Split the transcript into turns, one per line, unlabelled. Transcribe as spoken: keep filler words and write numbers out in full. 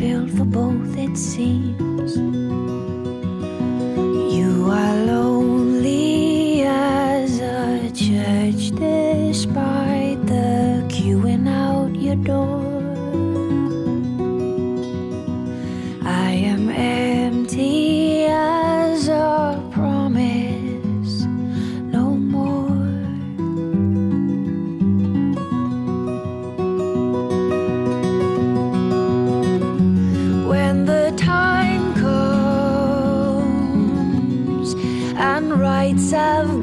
built for both, it seems. You are lonely as a church despite the queuing out your door. I am empty as a promise, no more. When the time comes and rights have